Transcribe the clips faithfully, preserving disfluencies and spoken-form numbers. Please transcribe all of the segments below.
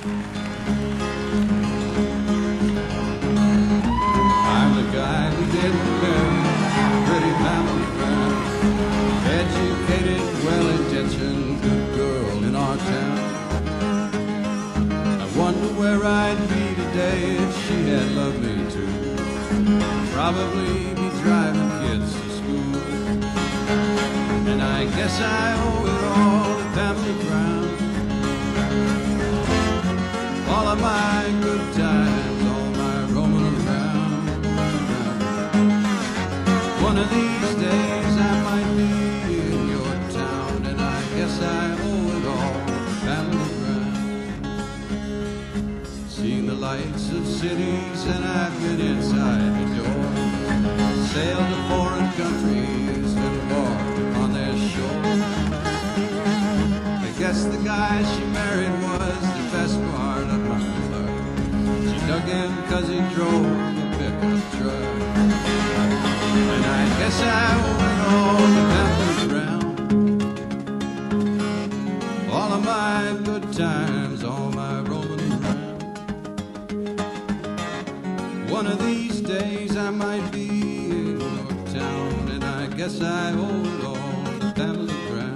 I'm the guy who didn't marry, pretty family friend, educated, well-intentioned, good girl in our town. I wonder where I'd be today if she had loved me too. Probably be driving kids to school. And I guess I owe it all to Pamela Brown. All of my good times, all my roaming around. One of these days I might be in your town, and I guess I owe it all to Pamela Brown. Seen the lights of cities and I've been inside the door. Sailed to foreign countries and walked on their shore. I guess the guy she married was the best part of my life. She dug him cause he drove a pickup truck. And I guess I owe it all to Pamela Brown. All of my good times, all my roaming around. One of these days I might be in your town, and I guess I owe it all to Pamela Brown.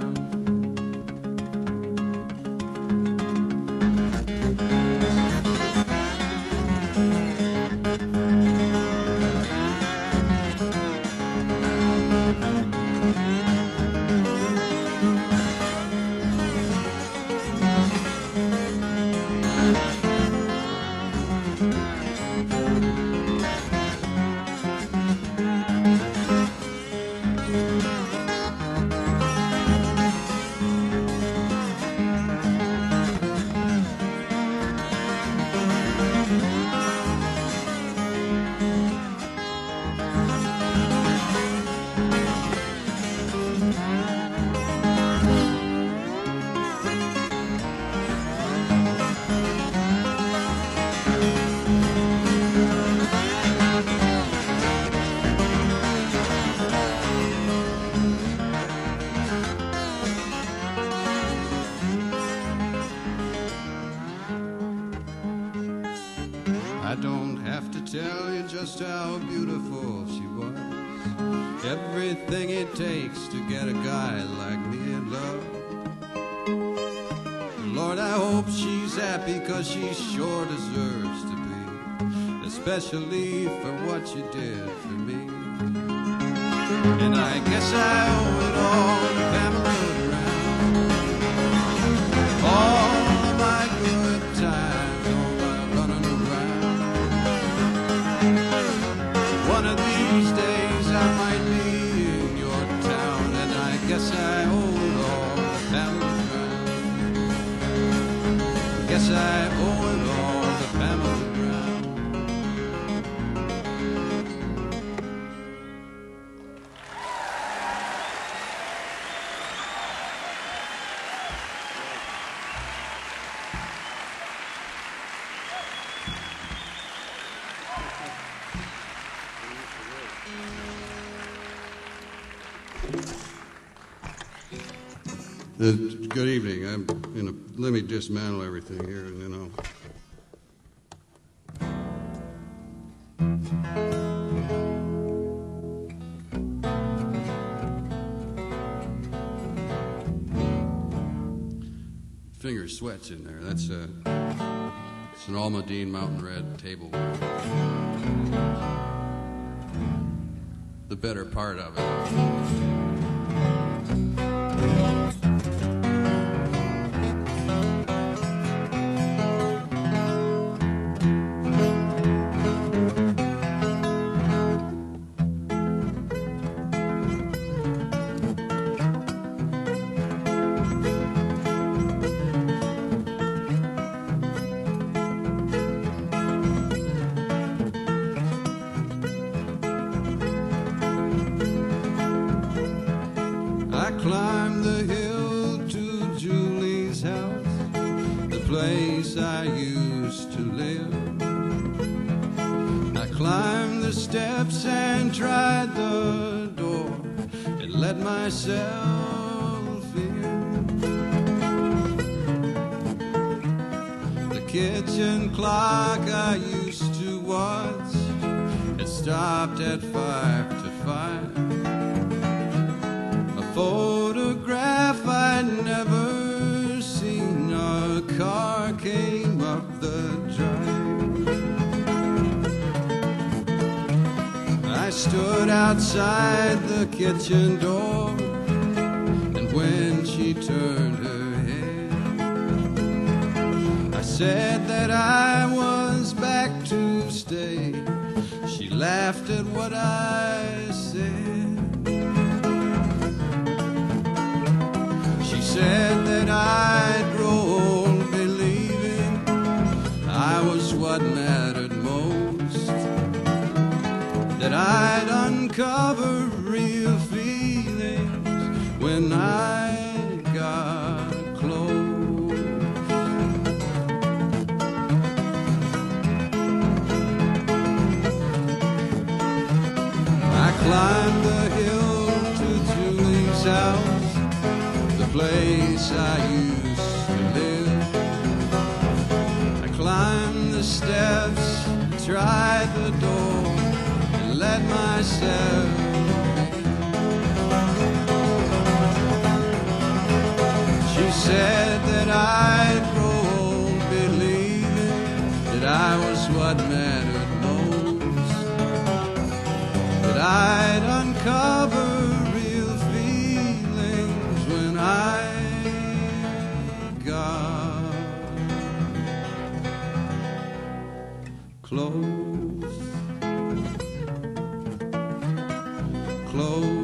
I don't have to tell you just how beautiful she was. Everything it takes to get a guy like me in love. Lord, I hope she's happy, cause she sure deserves to be, especially for what she did for me. And I guess I owe it all to Pamela Brown. All of my good times, all my running around. One of these days I might be in your town, and I guess I owe it all to Pamela Brown. Guess I owe it all to Pamela Brown. Uh, good evening. I'm in a, let me dismantle everything here, and then I'll. Finger sweats in there. That's a. It's an Almadine Mountain Red table. The better part of it. I climbed the hill to Julie's house, the place I used to live. I climbed the steps and tried the door and let myself in. The kitchen clock I used to watch had stopped at five to five. A photograph I'd never seen, our car came up the drive. I stood outside the kitchen door, and when she turned her head, I said that I was back to stay. She laughed at what I said. She said that I'd grow old believing I was what mattered most, that I'd uncover real feelings when I got close. I climbed the hill to Julie's house, the place I used to live. I climbed the steps, tried the door, and let myself in. She said that I'd grow old believing that I was what mattered most, that I'd uncover real feelings when I got close, close.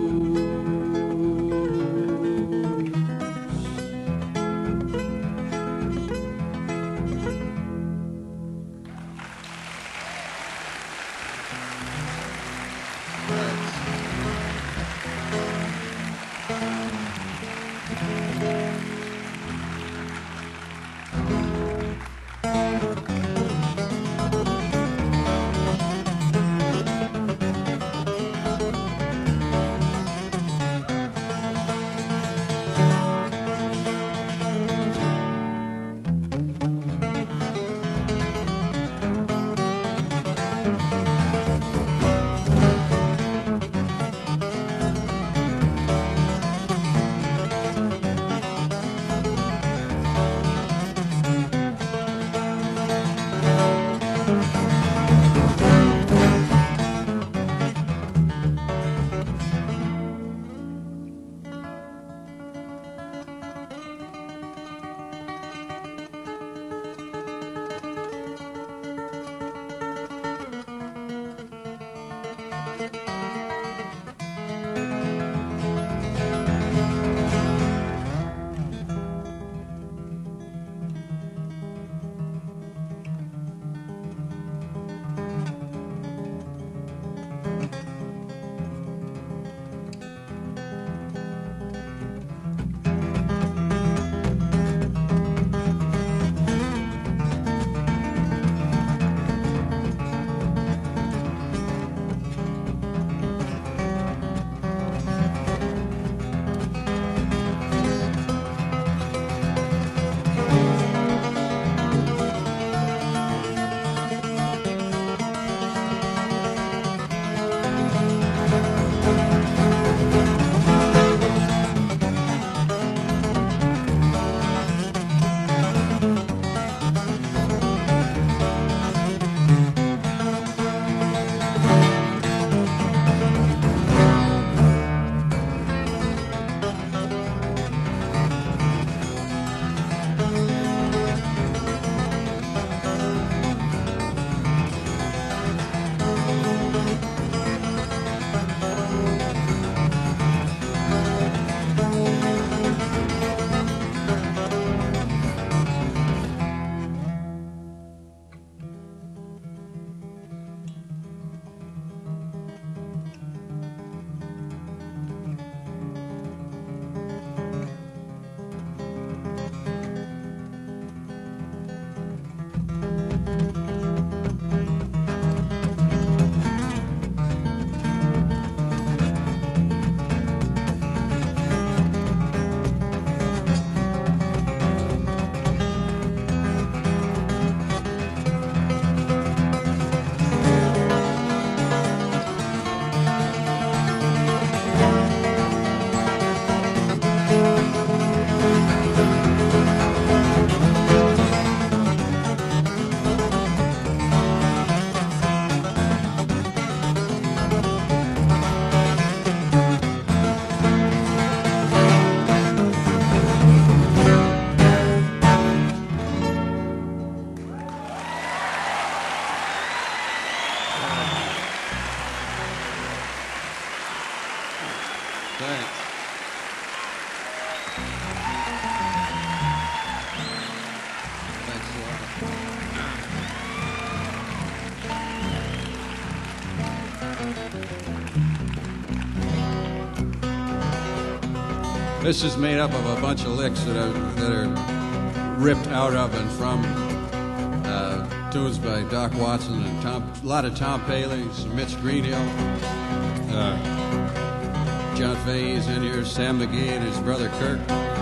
This is made up of a bunch of licks that are that are ripped out of and from uh, tunes by Doc Watson and Tom, a lot of Tom Paley, some Mitch Greenhill, uh, John Fahey's in here, Sam McGee and his brother Kirk.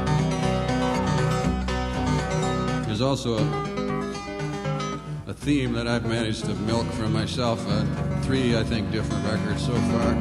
There's also a, a theme that I've managed to milk from myself, uh, three, I think, different records so far.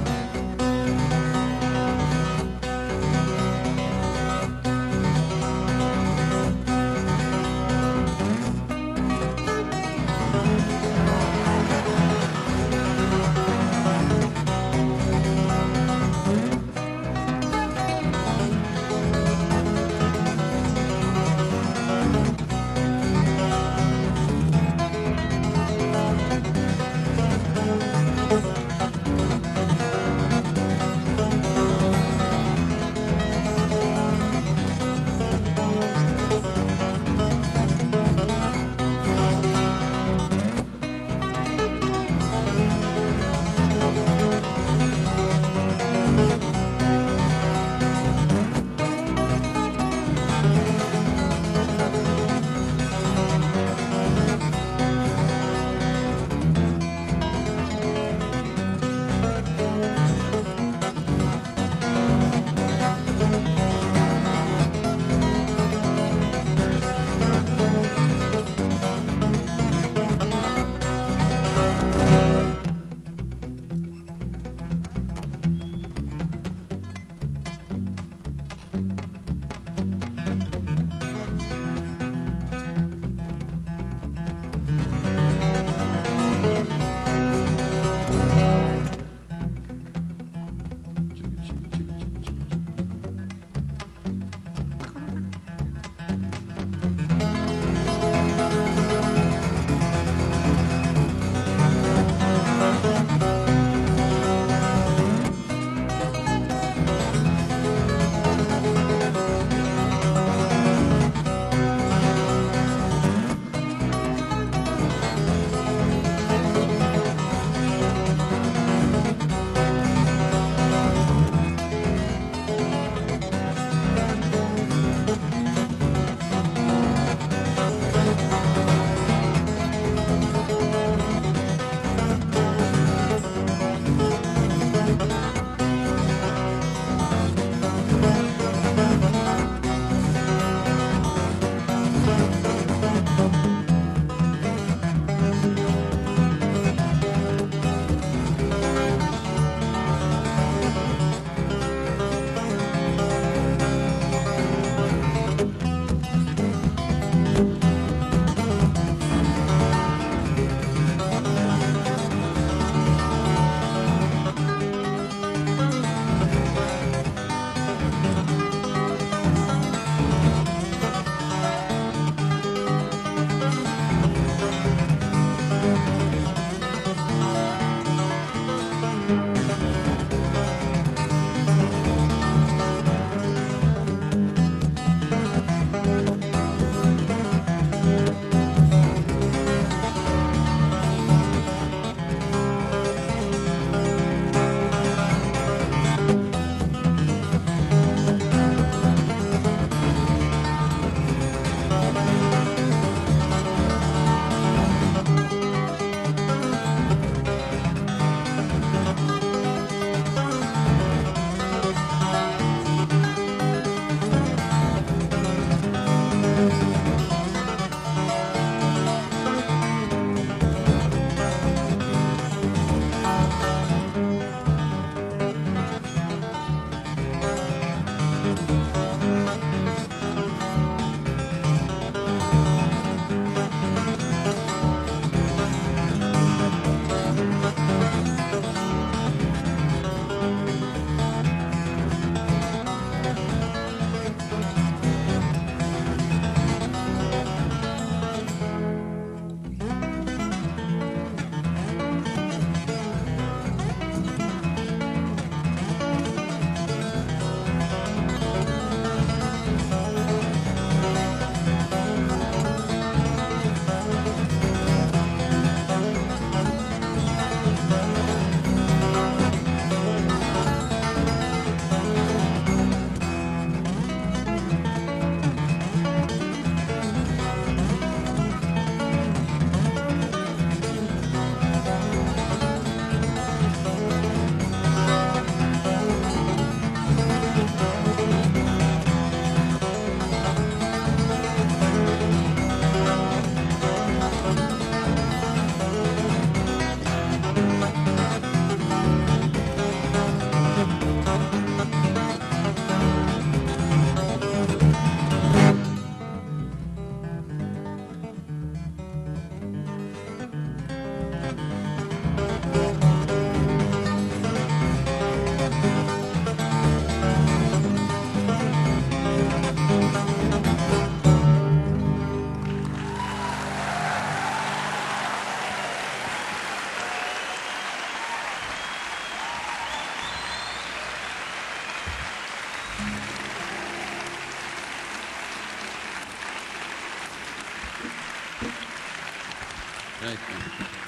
Thank you.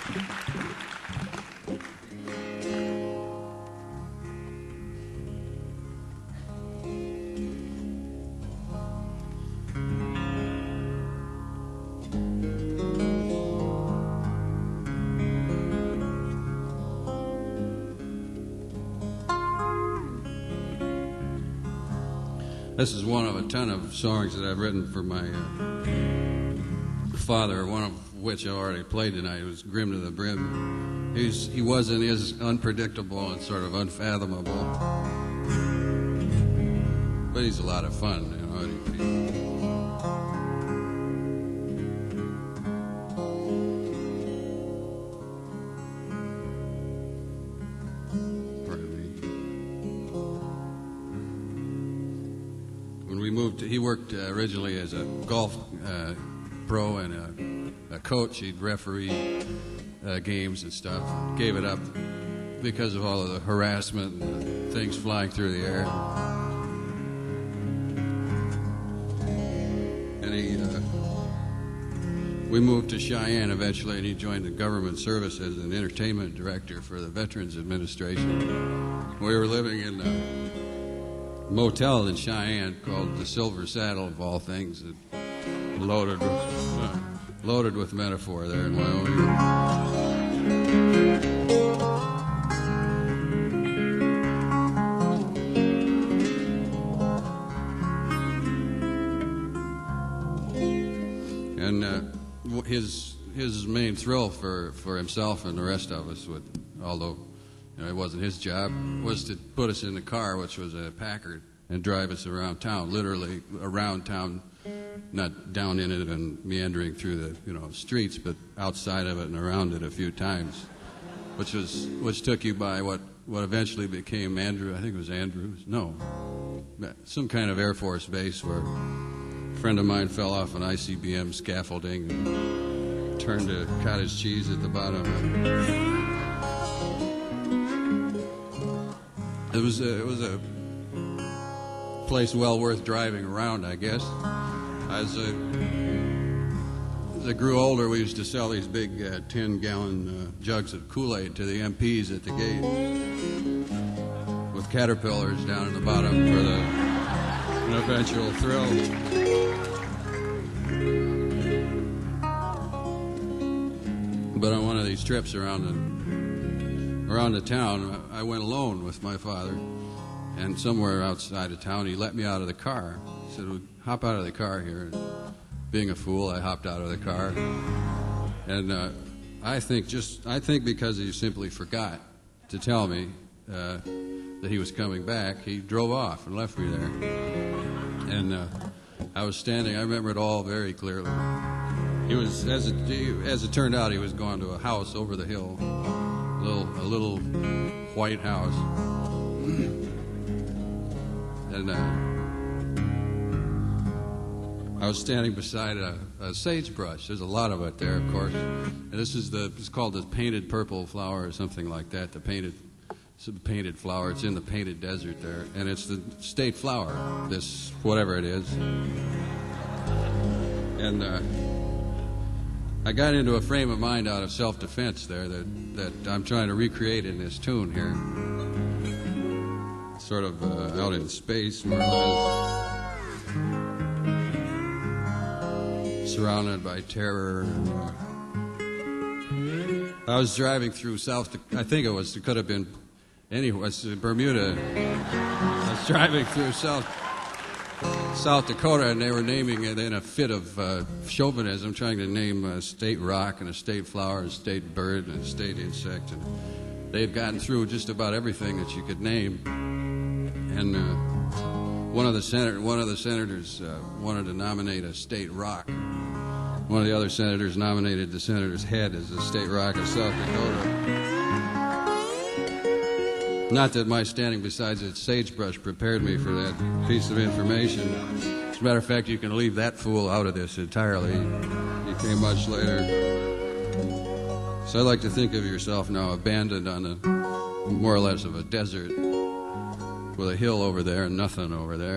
This is one of a ton of songs that I've written for my uh, father, one of which I already played tonight. It was Grim to the Brim. He's, he wasn't as unpredictable and sort of unfathomable, but he's a lot of fun, you know. He, He worked uh, originally as a golf uh, pro and a, a coach. He'd referee uh, games and stuff. Gave it up because of all of the harassment and things flying through the air. And he, uh, we moved to Cheyenne eventually, and he joined the government service as an entertainment director for the Veterans Administration. We were living in Uh, motel in Cheyenne called the Silver Saddle, of all things, loaded with, uh, loaded with metaphor there in Wyoming. And uh, his his main thrill for, for himself and the rest of us, would, although you know, it wasn't his job, was to put us in the car, which was a Packard, and drive us around town, literally around town, not down in it and meandering through the you know streets, but outside of it and around it a few times, which was which took you by what, what eventually became Andrew, I think it was Andrews, no, some kind of Air Force base where a friend of mine fell off an I C B M scaffolding and turned to cottage cheese at the bottom. It was a, it was a place well worth driving around, I guess. As I, as I grew older, we used to sell these big uh, ten-gallon uh, jugs of Kool-Aid to the M Ps at the gate, with caterpillars down at the bottom for the an eventual thrill. But on one of these trips around the around the town, I went alone with my father. And somewhere outside of town, he let me out of the car. He said, well, hop out of the car here. And being a fool, I hopped out of the car. And uh, I think just, I think because he simply forgot to tell me uh, that he was coming back, he drove off and left me there. And uh, I was standing, I remember it all very clearly. He was, as it, as it turned out, he was going to a house over the hill, a little, a little white house. And uh, I was standing beside a, a sagebrush. There's a lot of it there, of course. And this is the, it's called the painted purple flower or something like that. The painted, it's a painted flower. It's in the painted desert there. And it's the state flower, this, whatever it is. And uh, I got into a frame of mind out of self-defense there that, that I'm trying to recreate in this tune here. Sort of uh, out in space, more or less, surrounded by terror. I was driving through South, I think it was, it could have been anywhere, it's Bermuda. I was driving through South South Dakota, and they were naming it in a fit of uh, chauvinism, trying to name a state rock and a state flower, a state bird, and a state insect. And they had gotten through just about everything that you could name. And uh, one of the senator, one of the senators uh, wanted to nominate a state rock. One of the other senators nominated the senator's head as the state rock of South Dakota. Not that my standing beside that sagebrush prepared me for that piece of information. As a matter of fact, you can leave that fool out of this entirely. He came much later. So I like to think of yourself now abandoned on a more or less of a desert with a hill over there and nothing over there.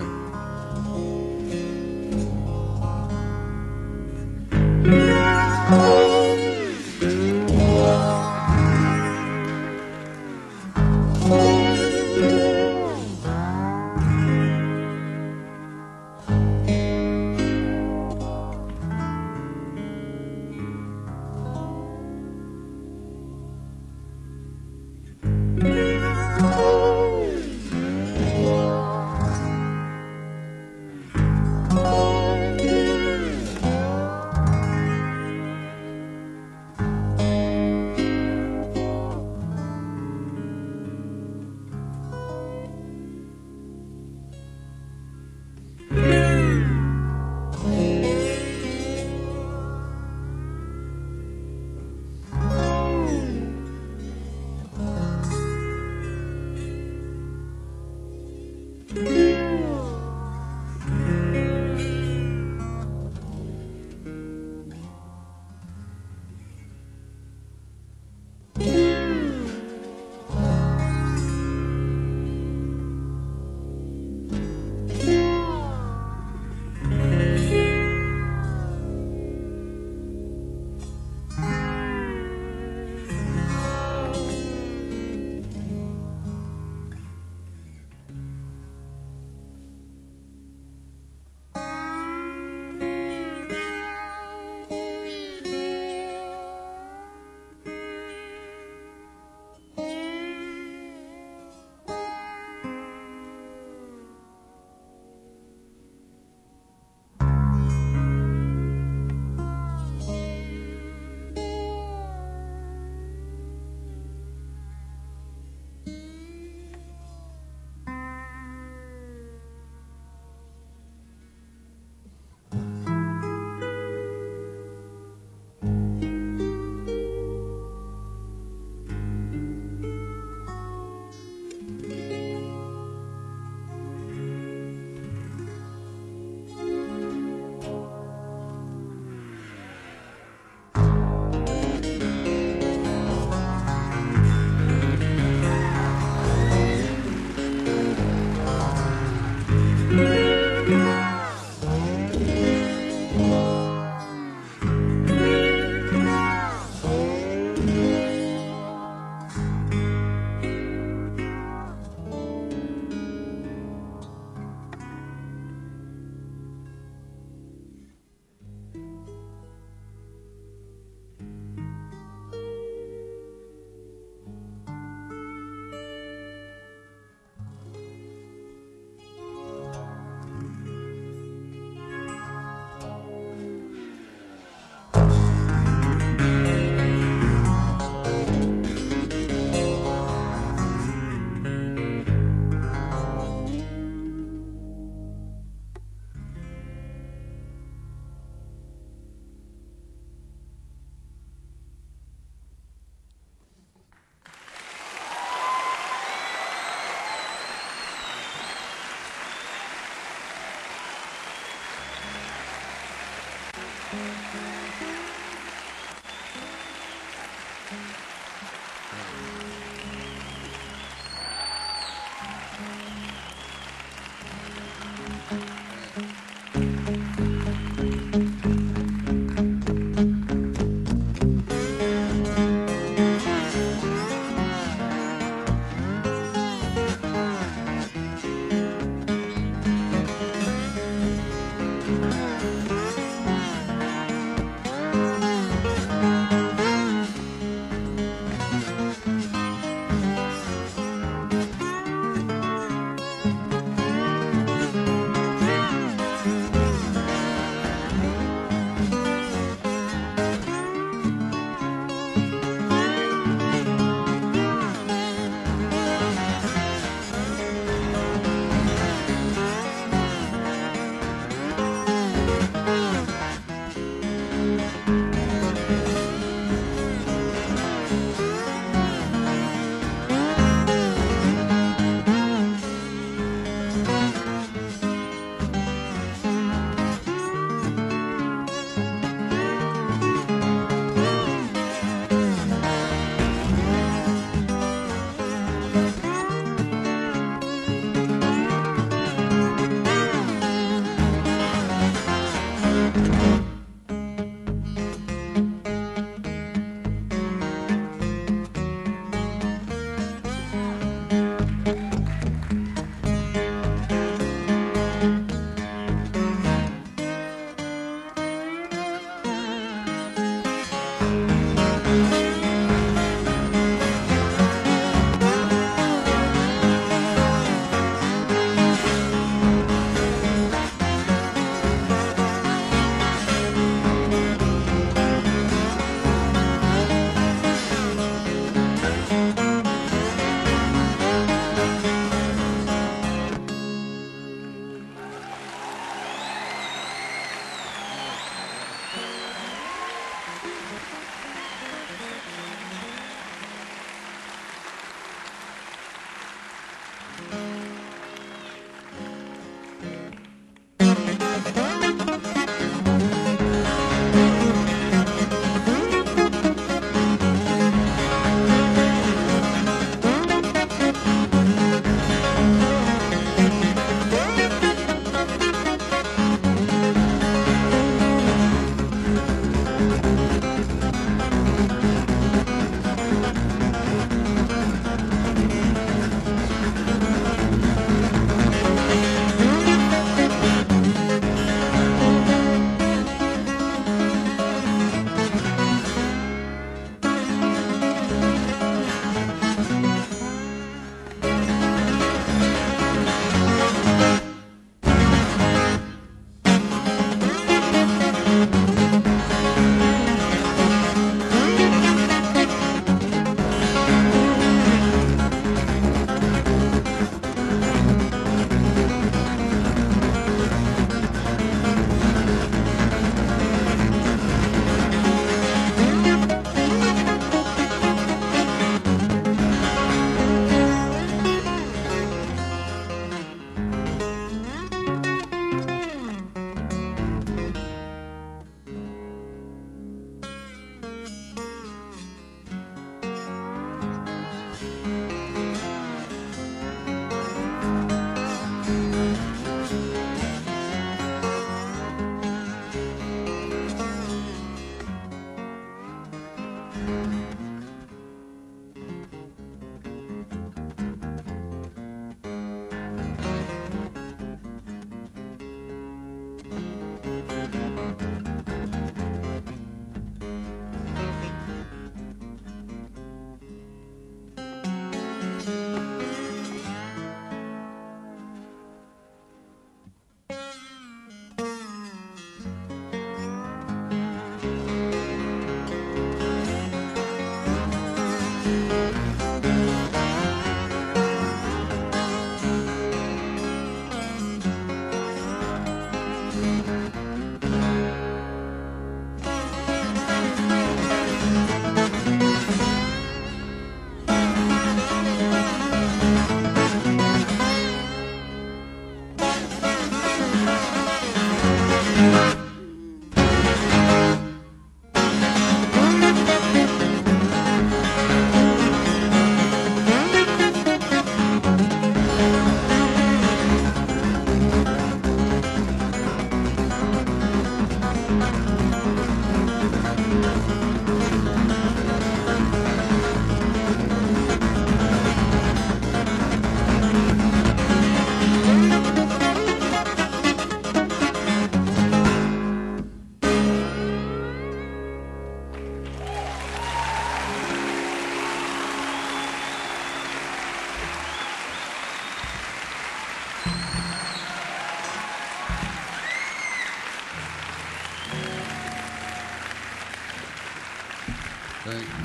Thank you.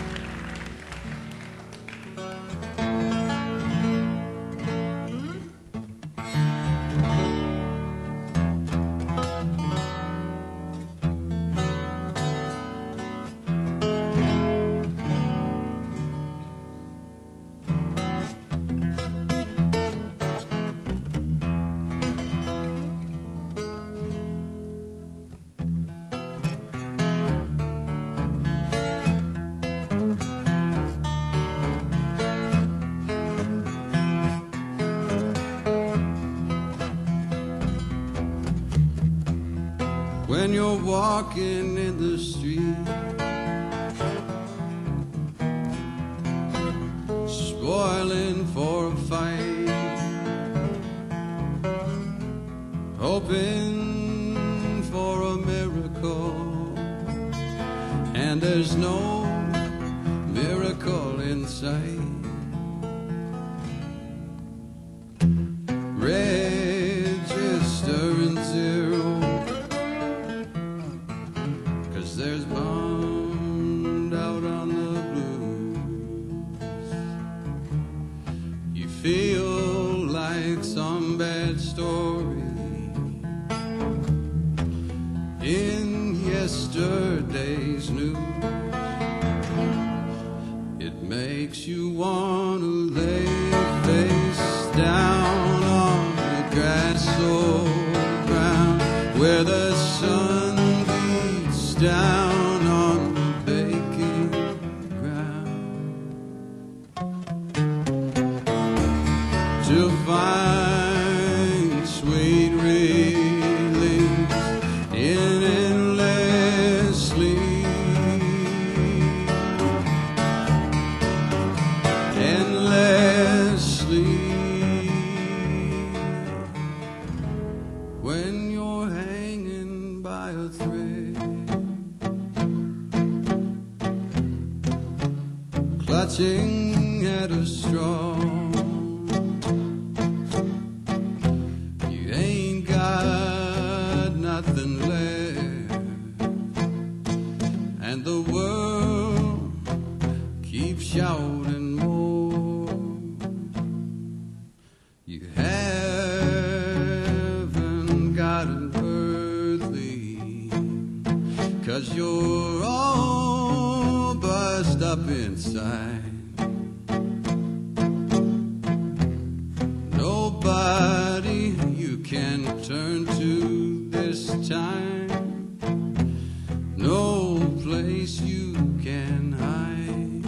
When you're walking in the street, spoiling for a fight, hoping for a miracle, and there's no miracle in sight. Register and zero, there's bound out on the blues. You feel like some bad story in yesterday's news. It makes you want to lay face down on the grass or ground where the sun down on the baking ground to find sweet relief in endlessly clutching at a straw. You ain't got nothing left, and the world keeps shouting more. You haven't got an earthly, 'cause you're all bust up inside. Nobody you can turn to this time, no place you can hide.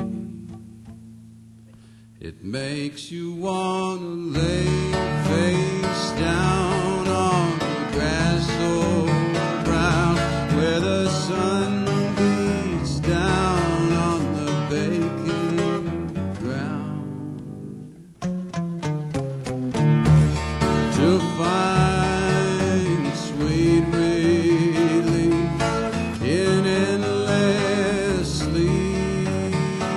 It makes you wanna lay face down on the grass so brown, where the sun beats down on the baking ground, to find sweet relief in endless sleep.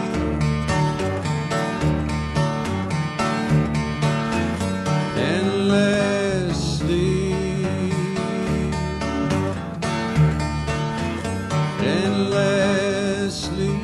Endless sleep. Endless sleep.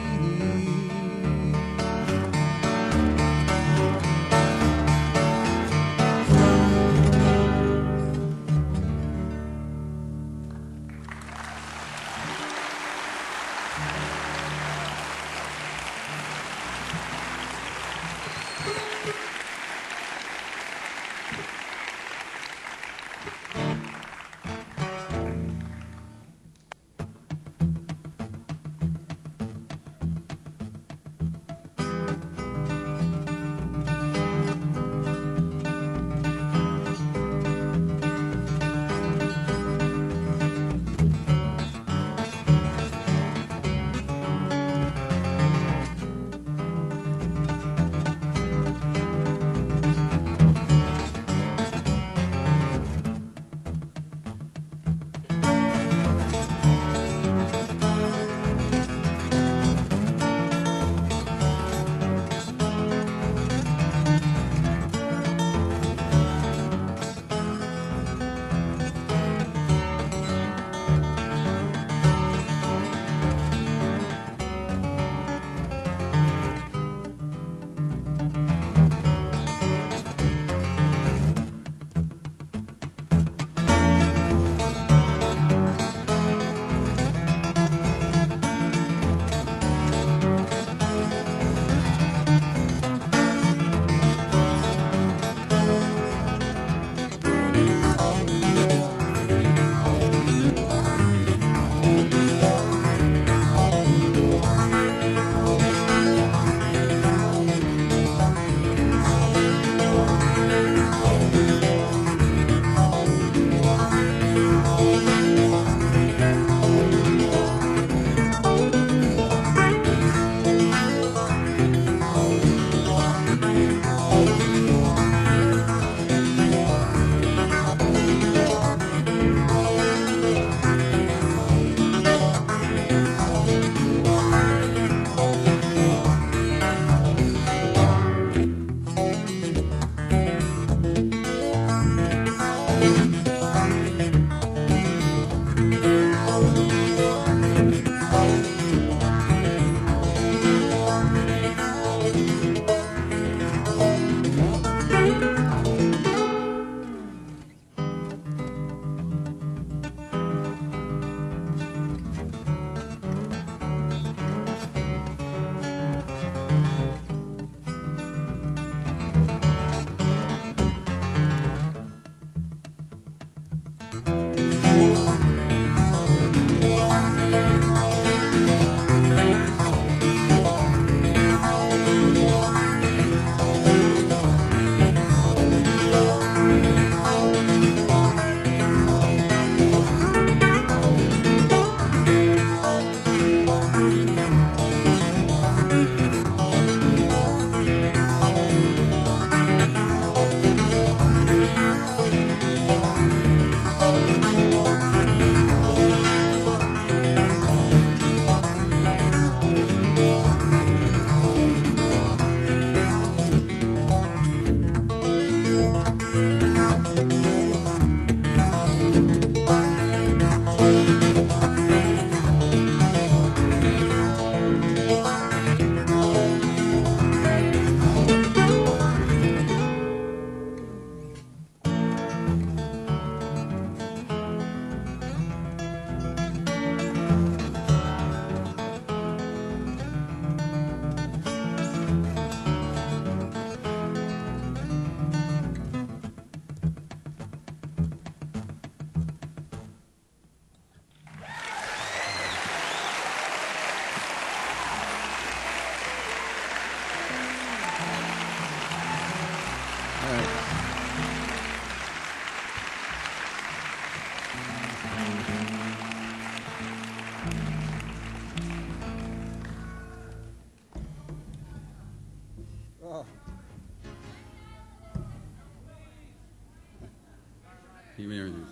You may hear this.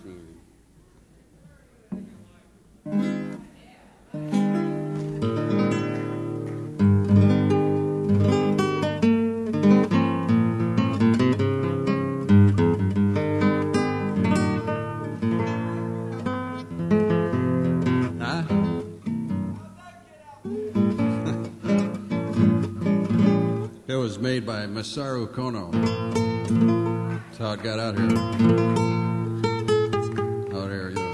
It was made by Masaru Kono. That's how it got out here. Out here, you know.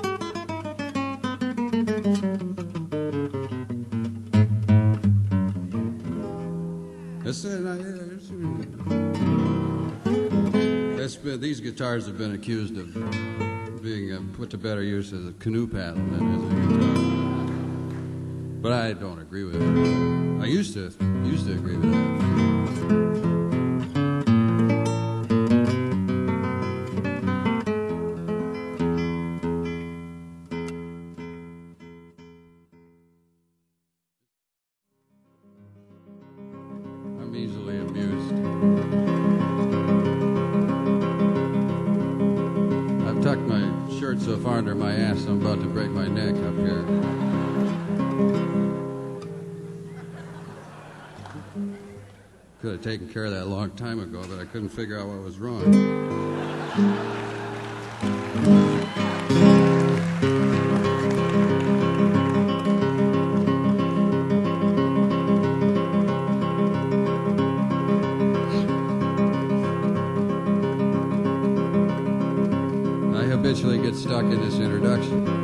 It's, uh, it's been, these guitars have been accused of being uh, put to better use as a canoe paddle than as a guitar. But I don't agree with it. I used to used to agree with that. I'm easily amused. I've tucked my shirt so far under my ass I'm about to break my neck up here. Could have taken care of that a long time ago, but I couldn't figure out what was wrong. I habitually get stuck in this introduction.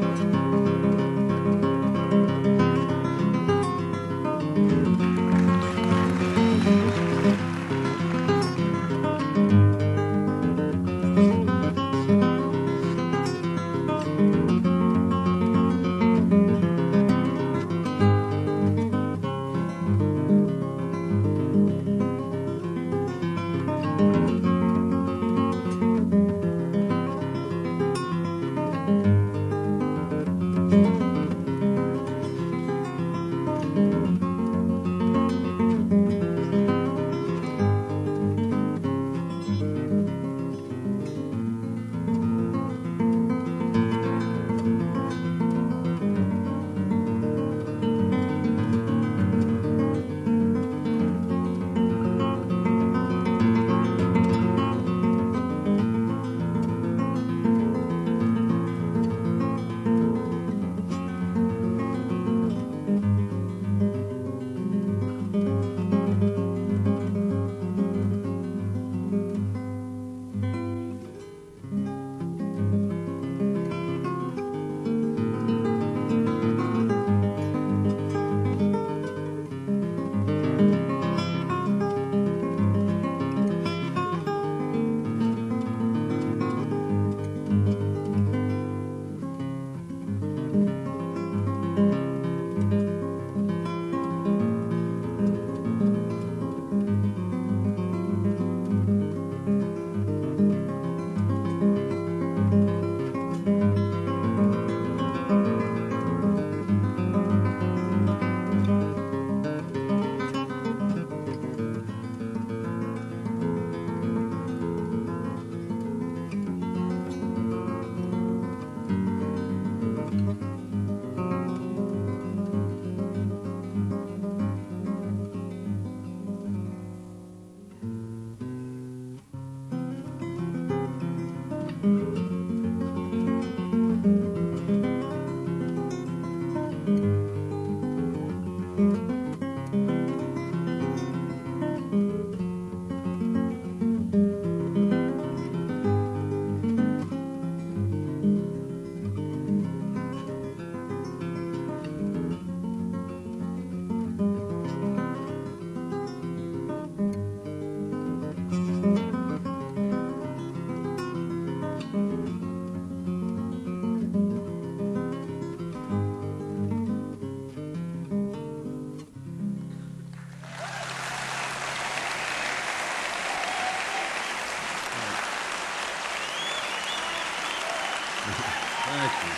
Thank you.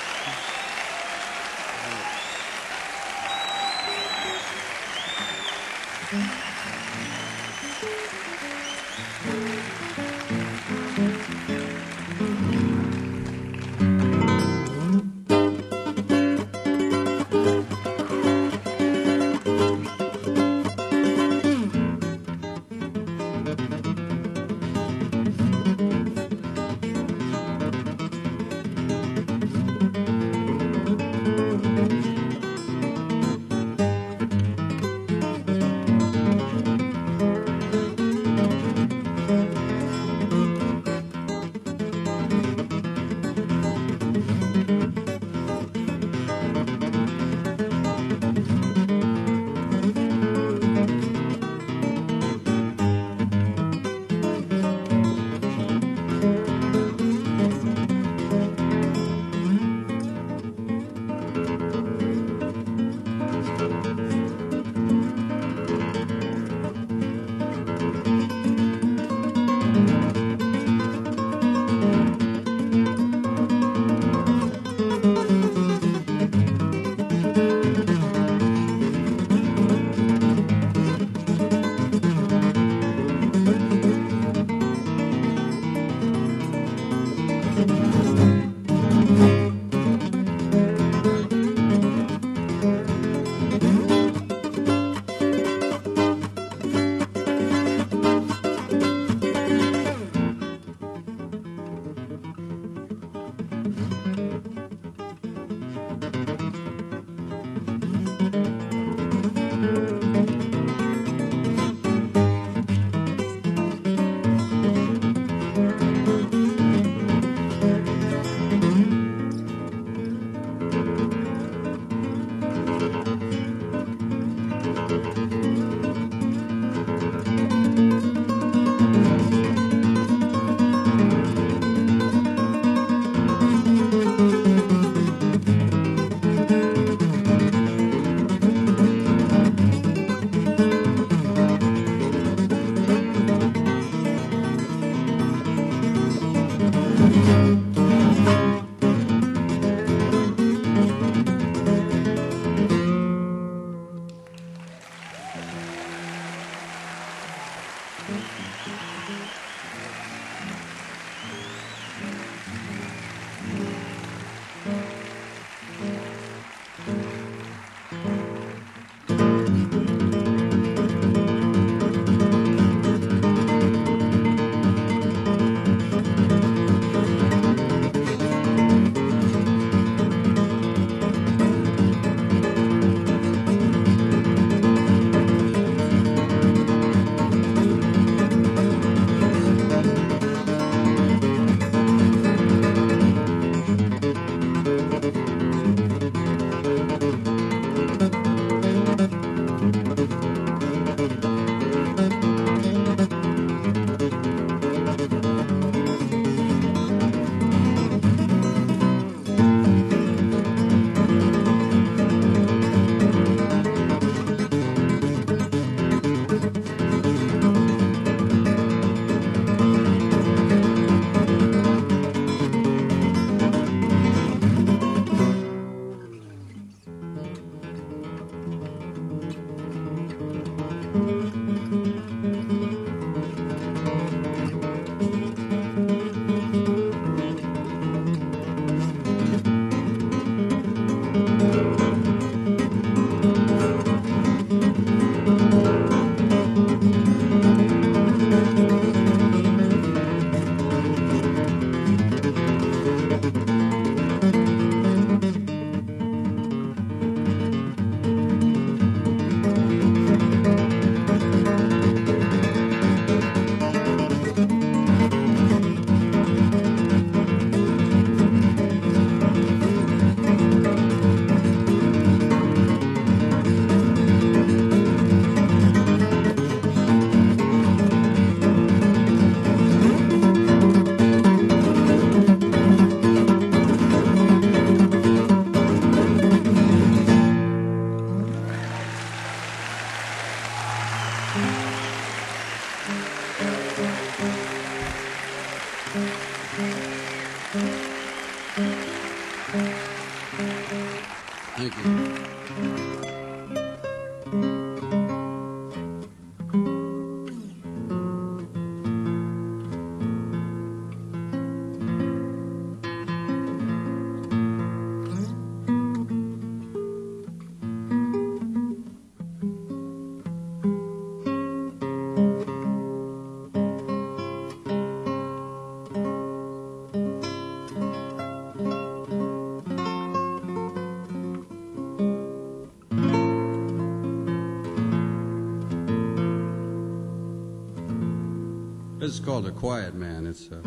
This is called A Quiet Man. It's uh,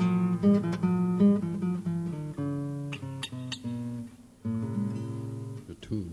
a tune.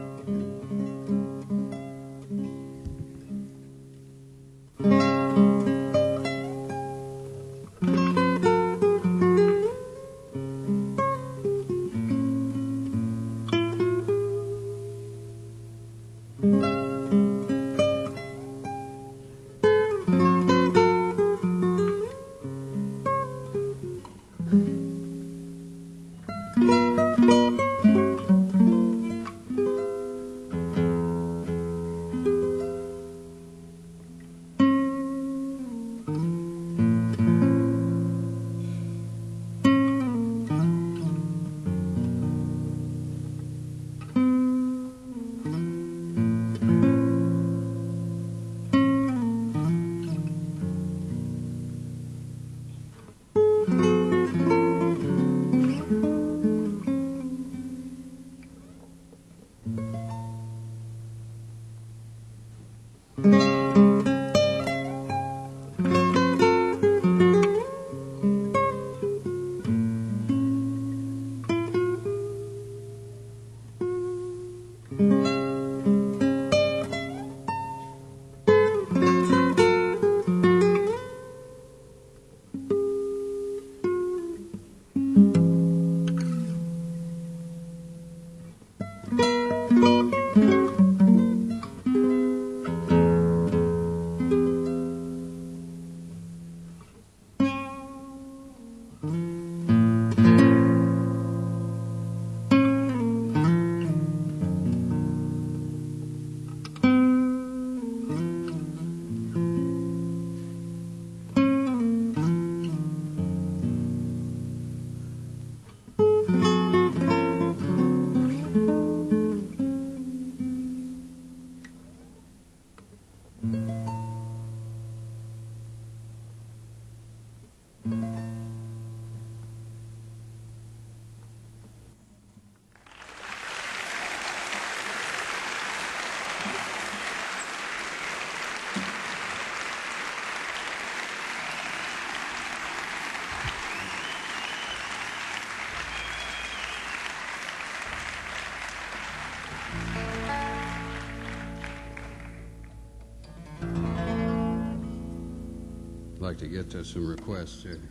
I'd like to get to some requests here.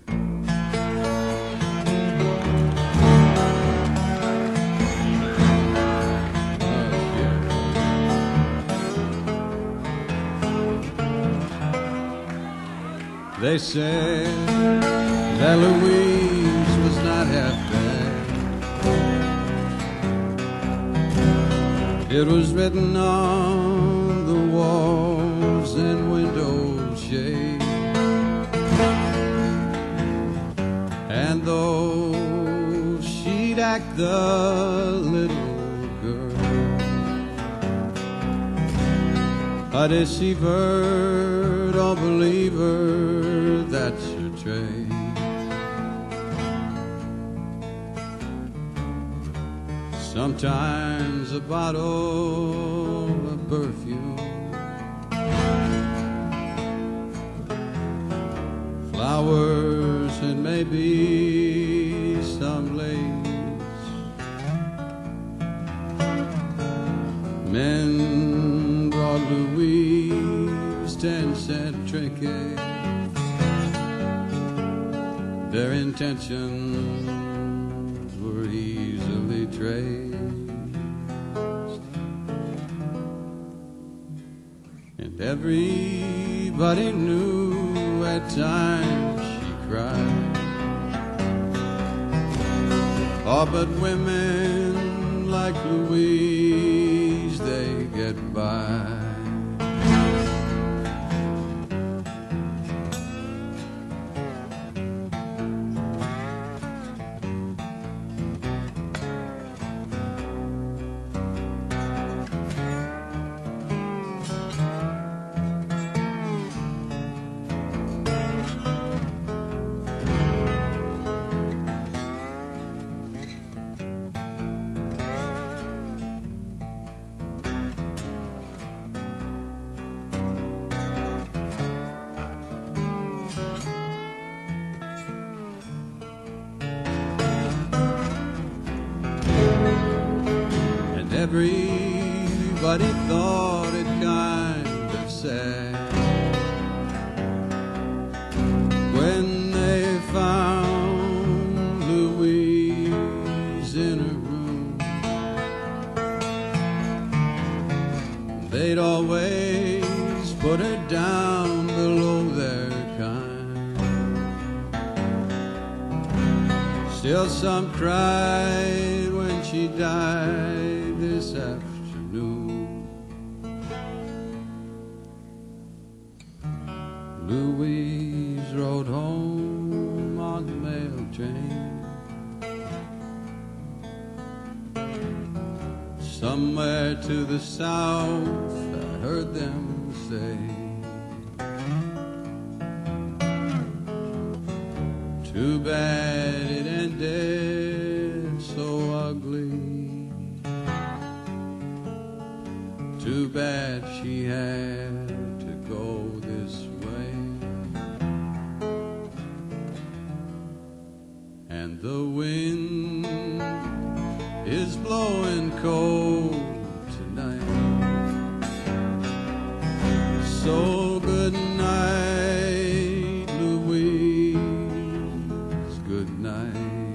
They said that Louise was not half bad. It was written on the walls and window shades. And though she'd act the little girl, a deceiver, don't believe her, that's her trade. Sometimes a bottle of perfume, flowers, and maybe some lace. Men brought Louise ten cent trinkets. Their intentions were easily traced, and everybody knew at times she cried. Oh, but women like Louise, they get by. everybody thought it kind of sad when they found Louise in her room. They'd always put her down below their kind. Still some cried when she died this afternoon. Louise rode home on the mail train. Somewhere to the south, I heard them say. Too bad it ended so ugly. Too bad she had to go this way. And the wind is blowing cold tonight. So good night, Louise, good night.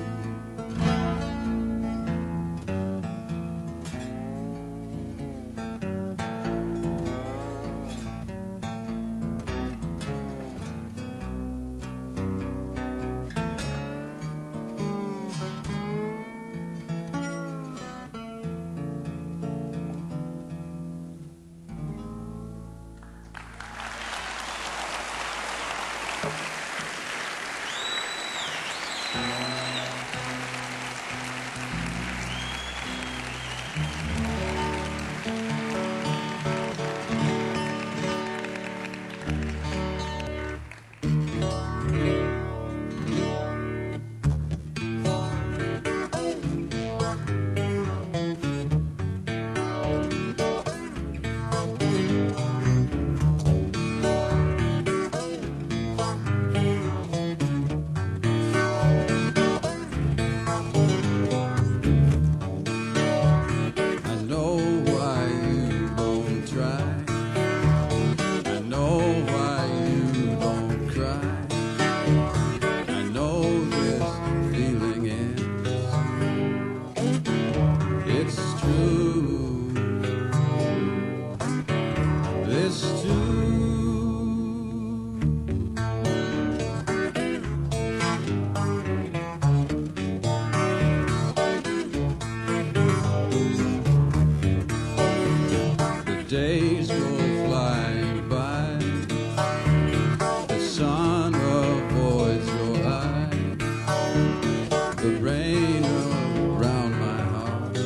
Days go flying by, the sun avoids your eye, the rain around my heart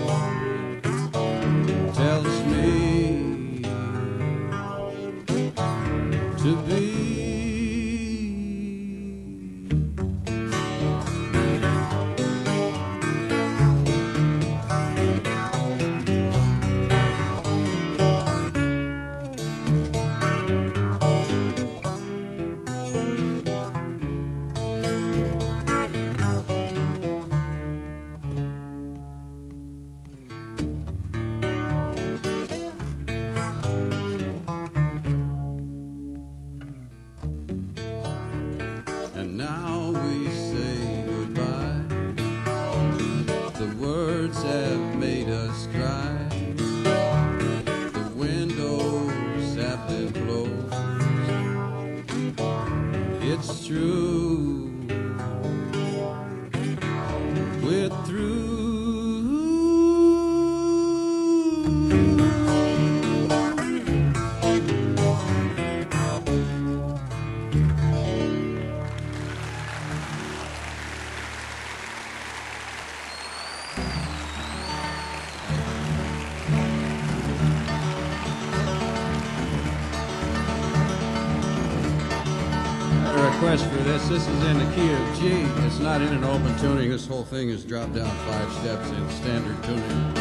tells me to be. And now we say goodbye. The words have made us cry. The windows have been closed. It's true, we're through. Request for this. This is in the key of G. It's not in an open tuning. This whole thing is dropped down five steps in standard tuning.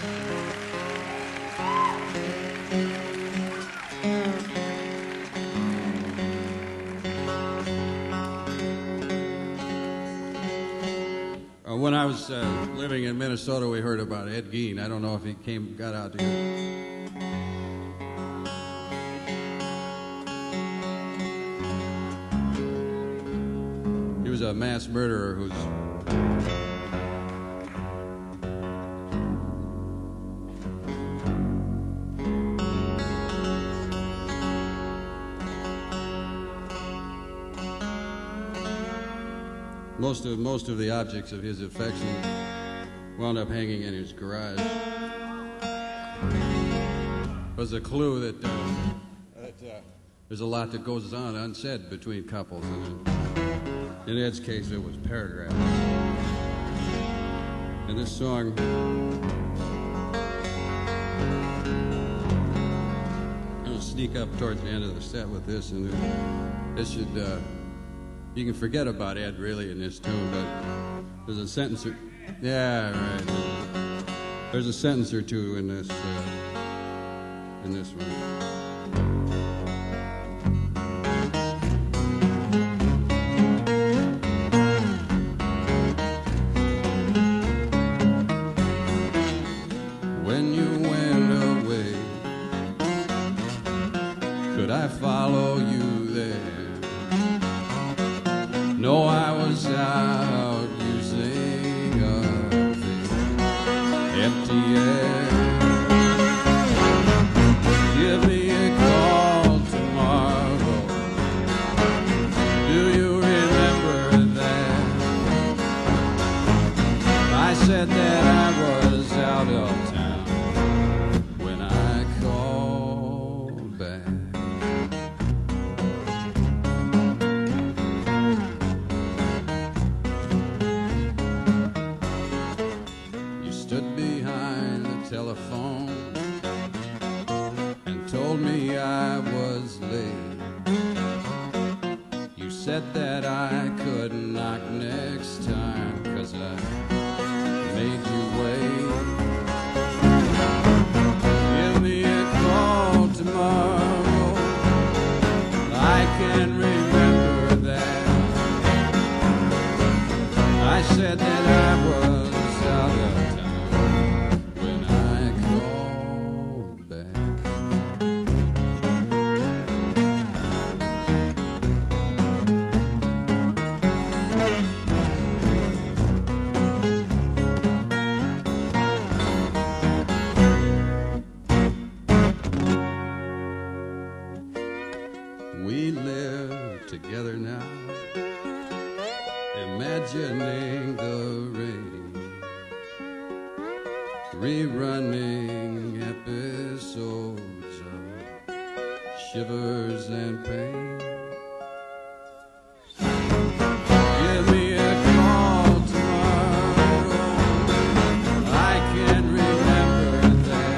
Uh, when I was uh, living in Minnesota, we heard about Ed Gein. I don't know if he came, got out here. He was a mass murderer who's most of most of the objects of his affection wound up hanging in his garage. It was a clue that, uh, that uh, there's a lot that goes on unsaid between couples, and in Ed's case, it was paragraphs. And this song, I'm gonna sneak up towards the end of the set with this, and this should. Uh, You can forget about Ed, really, in this tune, but there's a sentence or... Yeah, right. There's a sentence or two in this, uh, in this one. When you went away, could I follow you there? No, I was out using up the empty air. Give me a call tomorrow. Do you remember that? I said that I was out of town when I called back. Telephone and told me I was late. You said that I could knock next time 'cause I made you wait. Give me a call tomorrow. I can remember that. I said that I was out of we live together now, imagining the rain, rerunning episodes of shivers and pain. Give me a call tomorrow. I can remember that.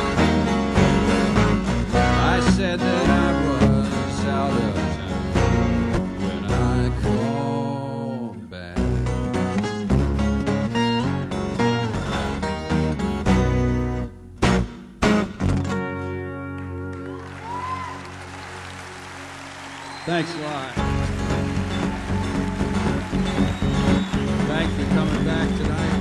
I said that I was out of town when I called back. Thanks a lot. Thanks for coming back tonight.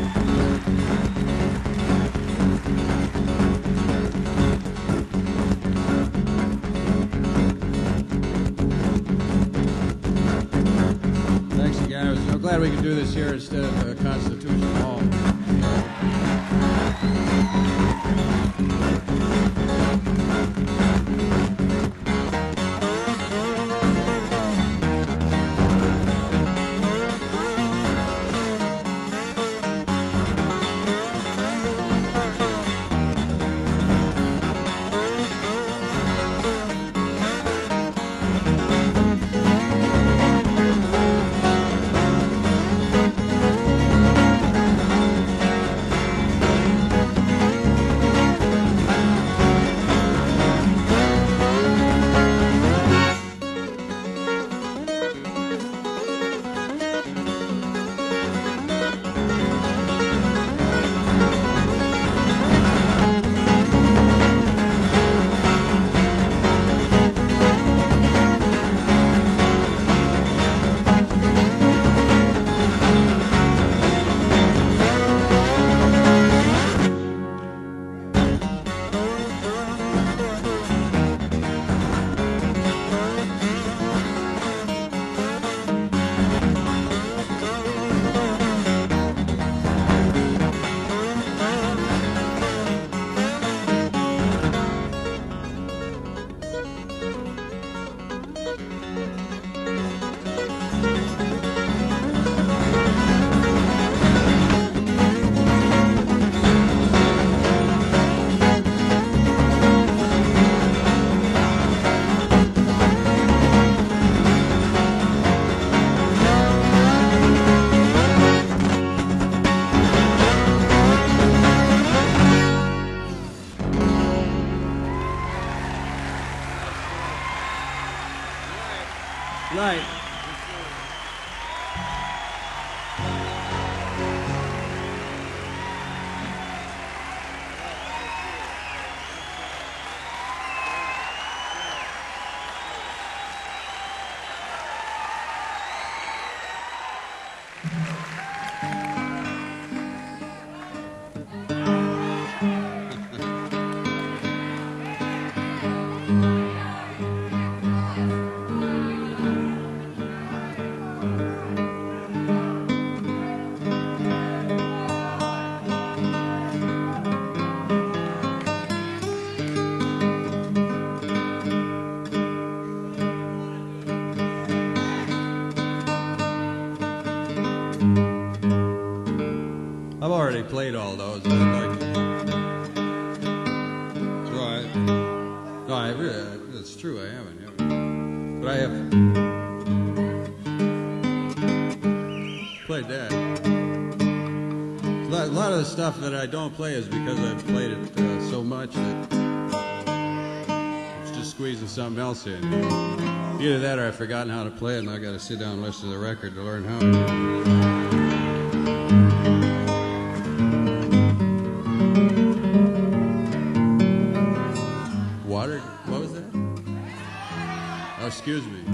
Thanks again. I was so glad we could do this here instead of uh, Constitution Hall. right. I've already played all those. I'd like to. So I, no, I really, it's true, I haven't. haven't. But I have played that. A lot of the stuff that I don't play is because I've played it uh, so much that it's just squeezing something else in. Either that or I've forgotten how to play it and I've got to sit down and listen to the record to learn how to do it. Water? What was that? Oh, excuse me.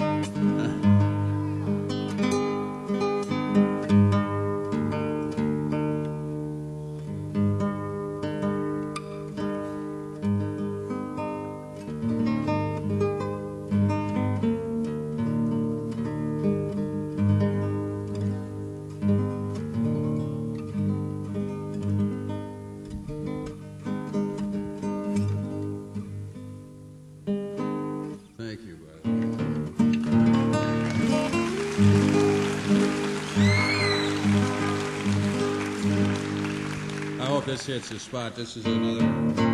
Thank you, buddy. I hope this hits the spot. This is another.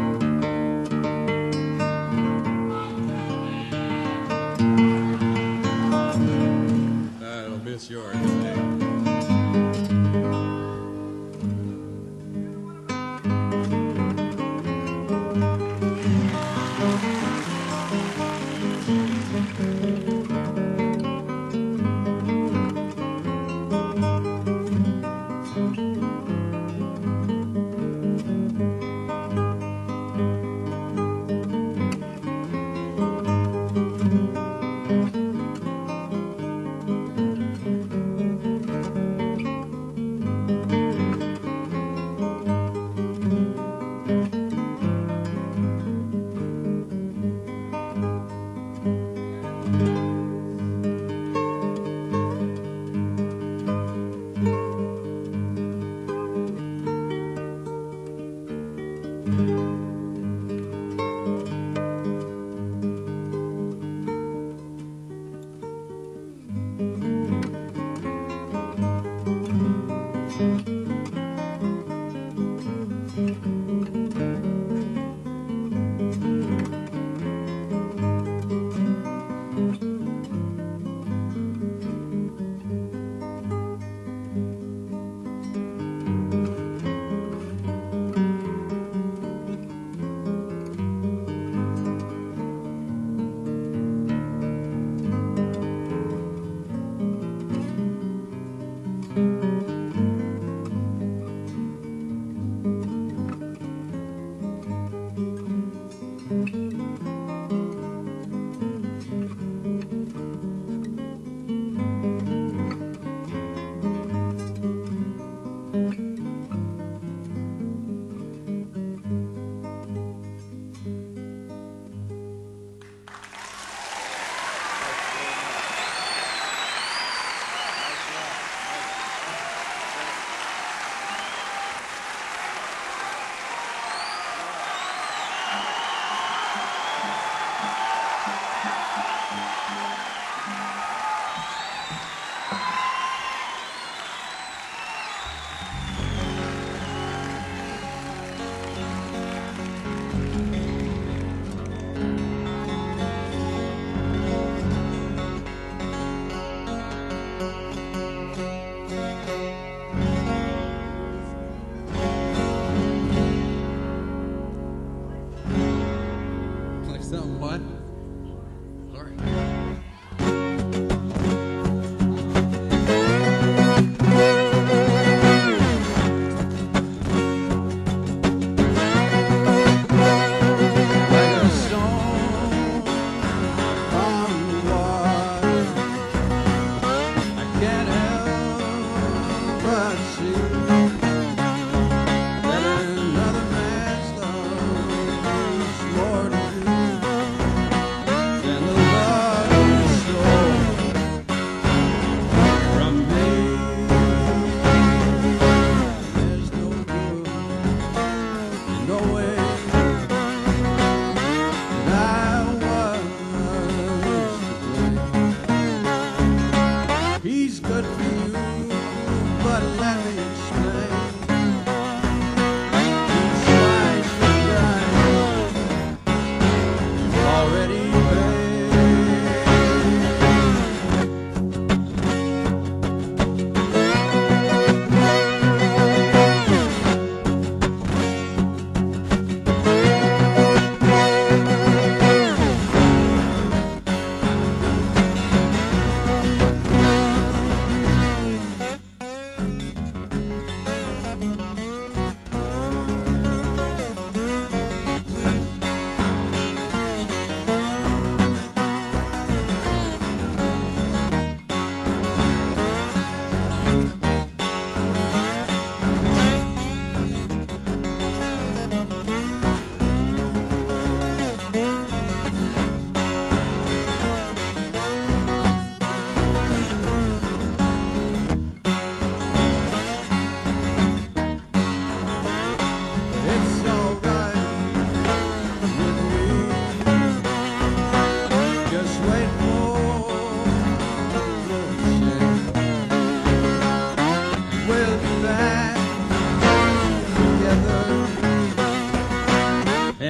Uh, it'll miss yours.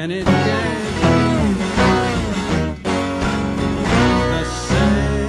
and it can't be the same.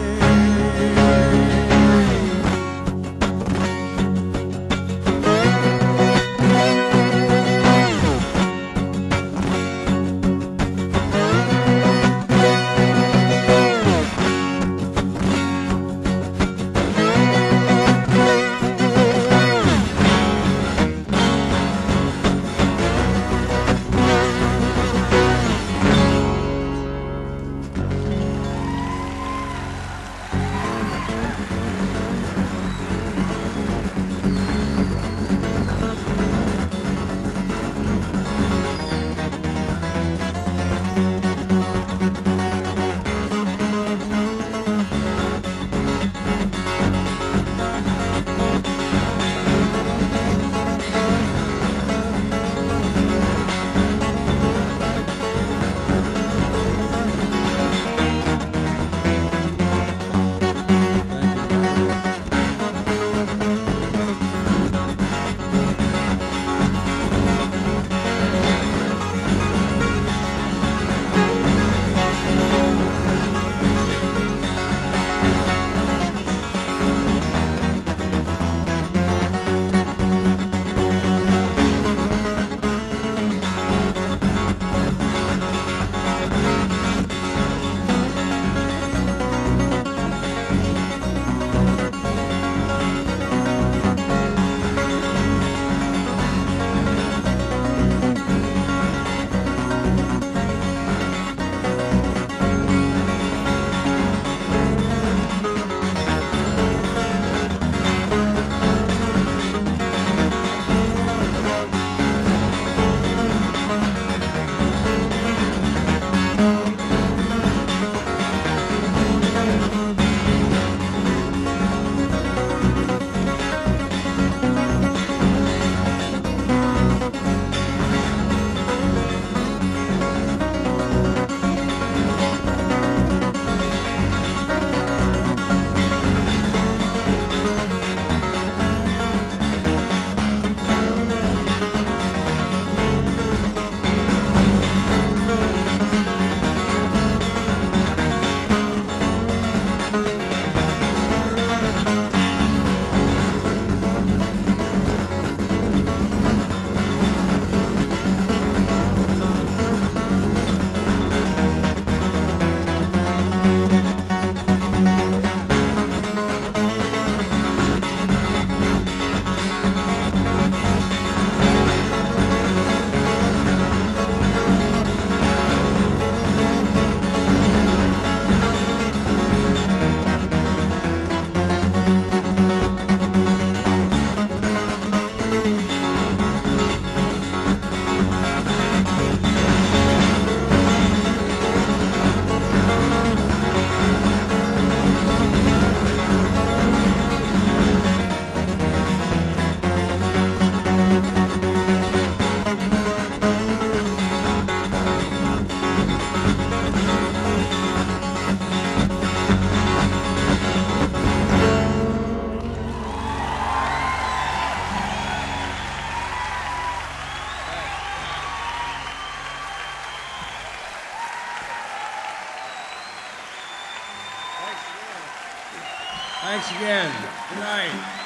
Thanks again. Good night.